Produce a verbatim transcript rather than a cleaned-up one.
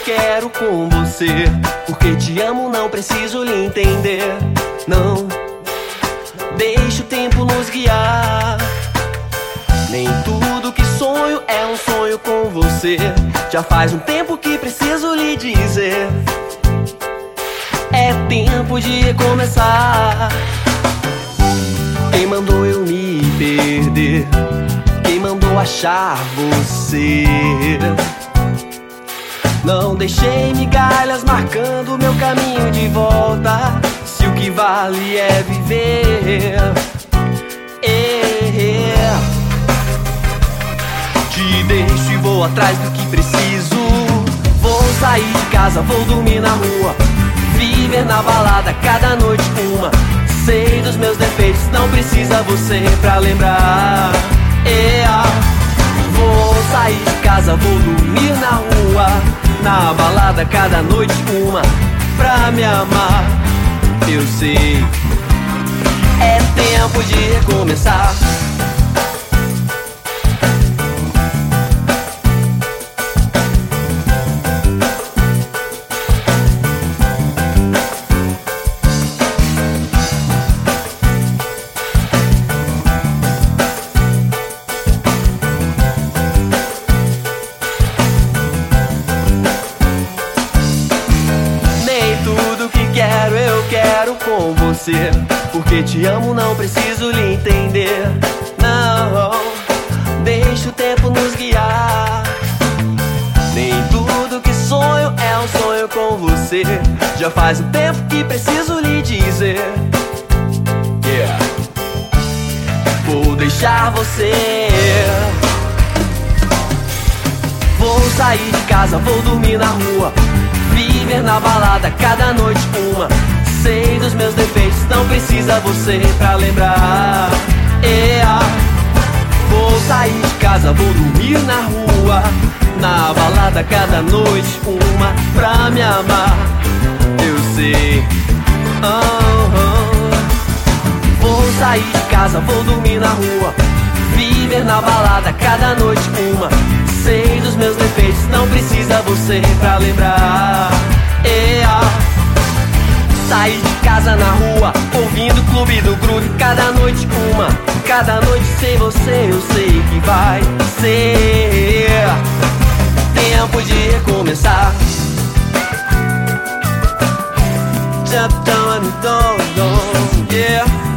quero com você. Porque te amo, não preciso lhe entender. Não, deixa o tempo nos guiar. Nem tudo que sonho é um sonho com você. Já faz um tempo que preciso lhe dizer: é tempo de recomeçar. Quem mandou eu me perder? Quem mandou achar você? Não deixei migalhas marcando meu caminho de volta. Se o que vale é viver, é. Te deixo e vou atrás do que preciso. Vou sair de casa, vou dormir na rua, viver na balada cada noite uma. Sei dos meus defeitos, não precisa você pra lembrar. Yeah. Vou sair de casa, vou dormir na rua, na balada cada noite uma, pra me amar. Eu sei, é tempo de recomeçar. Com você, porque te amo, não preciso lhe entender. Não, deixa o tempo nos guiar. Nem tudo que sonho é um sonho com você. Já faz um tempo que preciso lhe dizer: yeah. Vou deixar você. Vou sair de casa, vou dormir na rua, viver na balada cada noite uma. Sei dos meus defeitos, não precisa você pra lembrar. Yeah. Vou sair de casa, vou dormir na rua, na balada cada noite uma, pra me amar. Eu sei. uh-huh. Vou sair de casa, vou dormir na rua, viver na balada cada noite uma. Sei dos meus defeitos, não precisa você pra lembrar. Yeah. Sair de casa na rua, ouvindo o Clube do Groove cada noite uma. Cada noite sem você eu sei que vai ser tempo de recomeçar. Jump down, down, down, yeah.